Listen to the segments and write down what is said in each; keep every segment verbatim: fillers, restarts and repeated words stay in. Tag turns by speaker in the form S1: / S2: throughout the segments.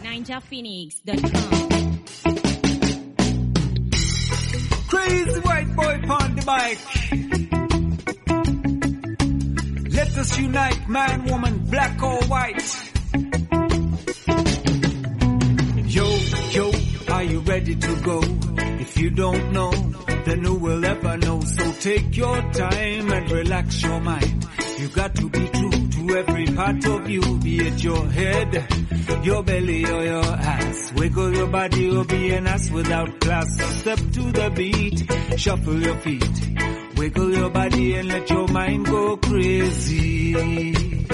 S1: ninja phoenix dot com.
S2: Crazy white boy on the bike. Let us unite, man, woman, black or white. Yo, yo, are you ready to go? If you don't know, then who will ever know? So take your time and relax your mind. You got to be true to every part of you, be it your head, your belly or your ass. Wiggle your body or be an ass without class. So step to the beat, shuffle your feet. Wiggle your body and let your mind go crazy.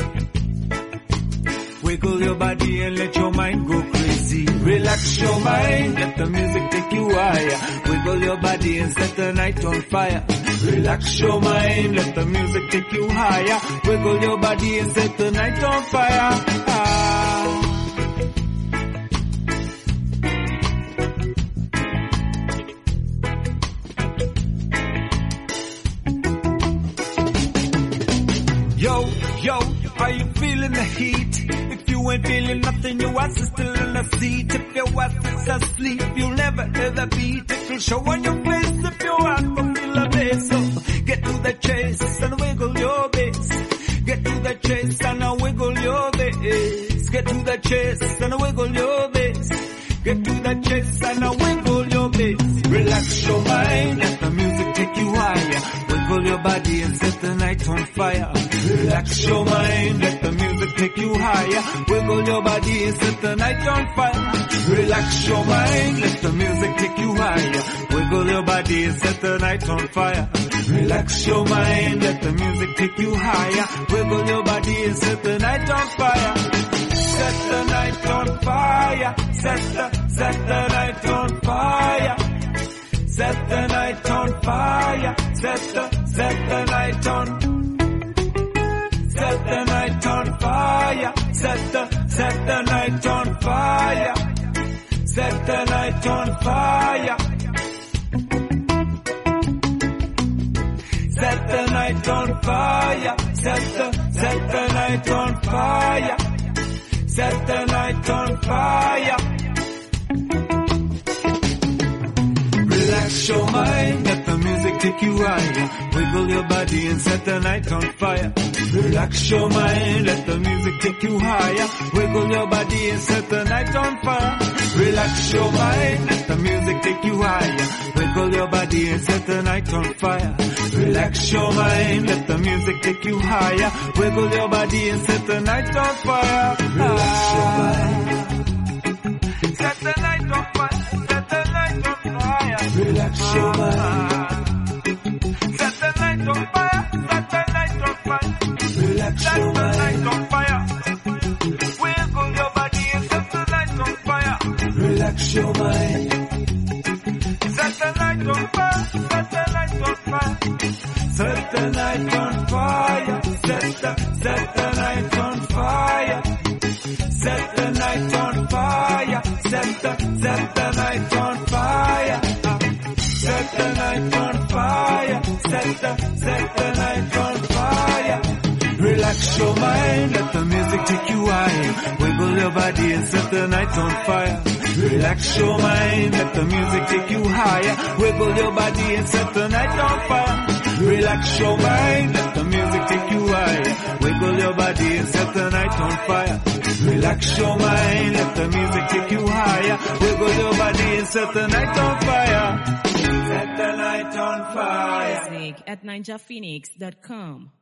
S2: Wiggle your body and let your mind go crazy. Relax your mind, let the music take you higher. Wiggle your body and set the night on fire. Relax your mind, let the music take you higher. Wiggle your body and set the night on fire. Ah. Yo, yo, are you feeling the heat? If you ain't feeling nothing, your ass is still in the seat. If your ass is asleep, you'll never hear the beat. It will show on your face if your ass don't feel the bass. So get to the chase and wiggle your bass. Get to the chase and wiggle your bass. Get to the chase and wiggle your bass. Get to the chase and wiggle your bass. Relax your mind, let the music take you higher. Wiggle your body and set the night on fire. Relax your mind, let the music take you higher. Wiggle your body and set the night on fire. Relax your mind, let the music take you higher. Wiggle your body and set the night on fire. Relax your mind, let the music take you higher. Wiggle your body and set the night on fire. Set the night on fire. Set the, set the night on fire. Set the night on fire. Set the, set the night on. Set the night on fire. Set the, set the night on fire. Set the night on fire. Set the night on fire. Set the, set the night on fire. Set the night on fire. Relax your mind, let the music take you higher. Wiggle your body and set the night on fire. Relax your mind, let the music take you higher. Wiggle your body and set the night on fire. Relax your mind, let the music take you higher. Wiggle your body and set the night on fire. Relax your mind, let the music take you higher. Wiggle your body and set the night on fire. Relax your mind. Set the night on fire. Set the night on fire. Relax your mind. Set the night on fire. Set the night on fire. Relax your mind. Set the night on fire. Wiggle your body and set the night on fire. Relax your mind. Set the night on fire. Set the night on fire. Set the night on fire. Set the, set the night on fire. Set the night on fire. Set the, set the night on fire. Set the night on fire. Set the, set the night on fire. Relax your mind, let the music take you higher. Wiggle your body and set the night on fire. Relax your mind, let the music take you higher. Wiggle your body and set the night on fire. Relax your mind, let the music take you higher. Wiggle your body and set the night on fire. Relax your mind, let the music take you higher. Wiggle your body and set the night on fire. Set the night on fire.
S1: Music at ninja phoenix dot com.